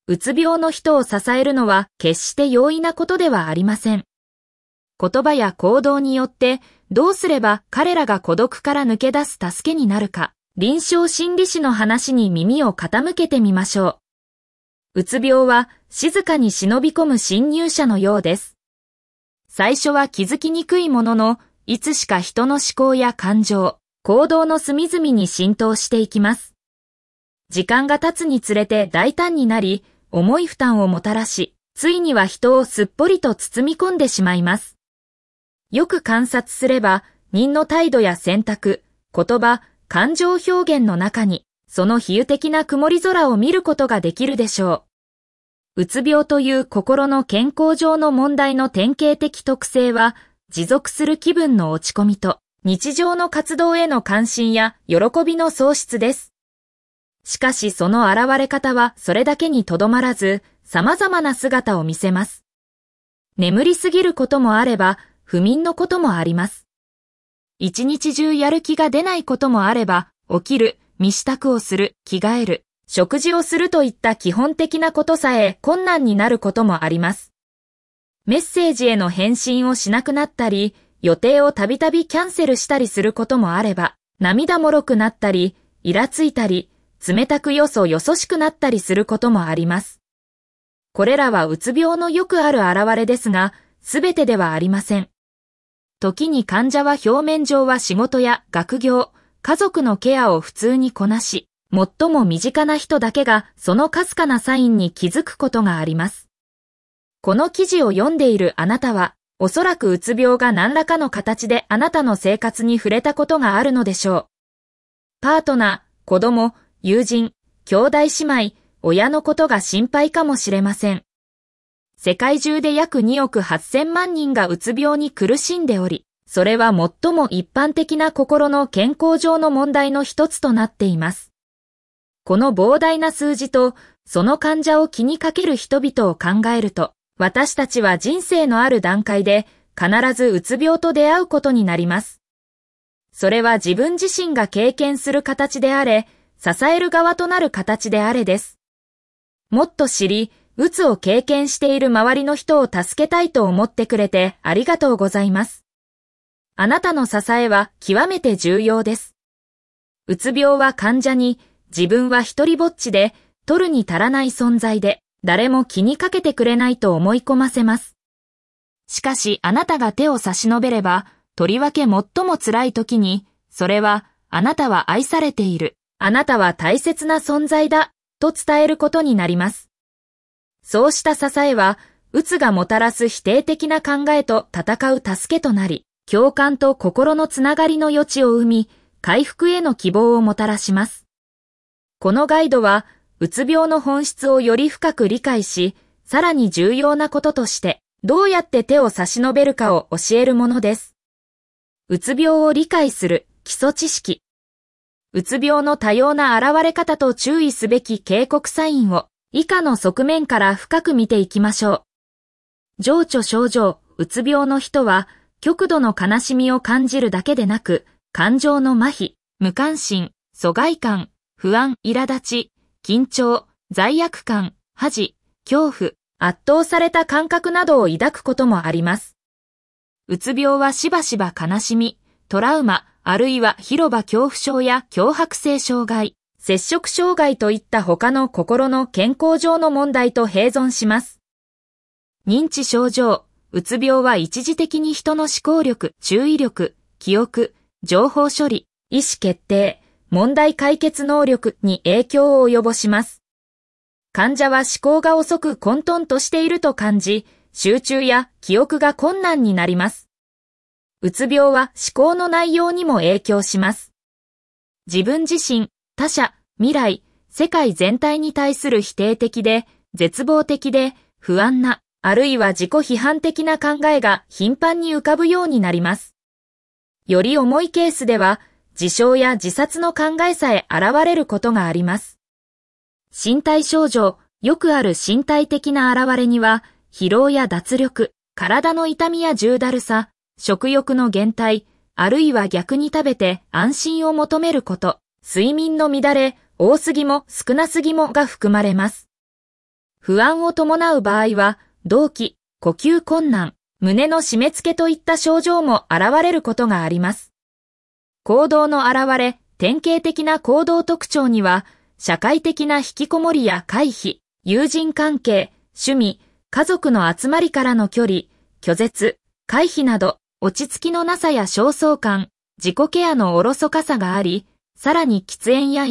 うつ病の人を支えるのは決して容易なことではありません。言葉や行動によってどうすれば彼らが孤独から抜け出す助けになるか、臨床心理士の話に耳を傾けてみましょう。うつ病は静かに忍び込む侵入者のようです。最初は気づきにくいものの、いつしか人の思考や感情、行動の隅々に浸透していきます。時間が経つにつれて大胆になり、重い負担をもたらし、ついには人をすっぽりと包み込んでしまいます。よく観察すれば、人の態度や選択、言葉、感情表現の中に、その比喩的な曇り空を見ることができるでしょう。うつ病という心の健康上の問題の典型的特性は、持続する気分の落ち込みと、日常の活動への関心や喜びの喪失です。しかしその現れ方はそれだけにとどまらず、様々な姿を見せます。眠りすぎることもあれば、不眠のこともあります。一日中やる気が出ないこともあれば、起きる、身支度をする、着替える、食事をするといった基本的なことさえ困難になることもあります。メッセージへの返信をしなくなったり、予定をたびたびキャンセルしたりすることもあれば、涙もろくなったり、イラついたり、冷たくよそしくなったりすることもあります。これらはうつ病のよくある現れですが、すべてではありません。時に患者は表面上は仕事や学業、家族のケアを普通にこなし、最も身近な人だけがそのかすかなサインに気づくことがあります。この記事を読んでいるあなたは、おそらくうつ病が何らかの形であなたの生活に触れたことがあるのでしょう。パートナー、子供、友人、兄弟姉妹、親のことが心配かもしれません。世界中で約2億8000万人がうつ病に苦しんでおり、それは最も一般的な心の健康上の問題の一つとなっています。この膨大な数字と、その患者を気にかける人々を考えると、私たちは人生のある段階で必ずうつ病と出会うことになります。それは自分自身が経験する形であれ、支える側となる形であれです。もっと知り、うつを経験している周りの人を助けたいと思ってくれてありがとうございます。あなたの支えは極めて重要です。うつ病は患者に自分は一人ぼっちで取るに足らない存在で誰も気にかけてくれないと思い込ませます。しかしあなたが手を差し伸べれば、とりわけ最も辛い時に、それはあなたは愛されている、あなたは大切な存在だと伝えることになります。そうした支えは、うつがもたらす否定的な考えと戦う助けとなり、共感と心のつながりの余地を生み、回復への希望をもたらします。このガイドは、うつ病の本質をより深く理解し、さらに重要なこととして、どうやって手を差し伸べるかを教えるものです。うつ病を理解する基礎知識。うつ病の多様な現れ方と注意すべき警告サインを、以下の側面から深く見ていきましょう。情緒症状、うつ病の人は、極度の悲しみを感じるだけでなく、感情の麻痺、無関心、疎外感、不安、苛立ち、緊張、罪悪感、恥、恐怖、圧倒された感覚などを抱くこともあります。うつ病はしばしば悲しみ、トラウマ、あるいは広場恐怖症や強迫性障害、摂食障害といった他の心の健康上の問題と併存します。認知症状、うつ病は一時的に人の思考力、注意力、記憶、情報処理、意思決定、問題解決能力に影響を及ぼします。患者は思考が遅く混沌としていると感じ、集中や記憶が困難になります。うつ病は思考の内容にも影響します。自分自身、他者、未来、世界全体に対する否定的で、絶望的で、不安な、あるいは自己批判的な考えが頻繁に浮かぶようになります。より重いケースでは、自傷や自殺の考えさえ現れることがあります。身体症状、よくある身体的な現れには、疲労や脱力、体の痛みや重だるさ、食欲の減退、あるいは逆に食べて安心を求めること、睡眠の乱れ、多すぎも少なすぎもが含まれます。 不安を伴う場合は、動悸、呼吸困難、胸の締め付けといった症状も現れることがあります。行動の現れ、典型的な行動特徴には、社会的な引きこもりや回避、友人関係、趣味、家族の集まりからの距離、拒絶、回避など、落ち着きのなさや焦燥感、自己ケアのおろそかさがあり、さらに喫煙や